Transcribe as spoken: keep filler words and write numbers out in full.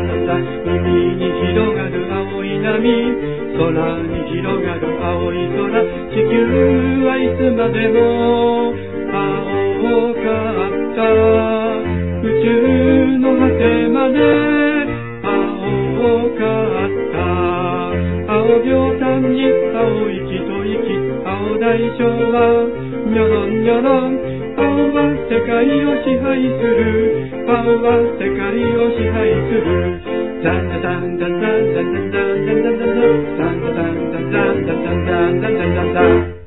ザ海に広がる青い波、空に広がる青い空、地球はいつまでも青かった。宇宙の果てまで青かった。青秒間に青息と息、青大将はニョロンニョロン、青は世界を支配する、青は世界を支配する。ダンダダンダンダンダンダンダンダンダンダンダンダンダンダンダンダンダンダンダンダン。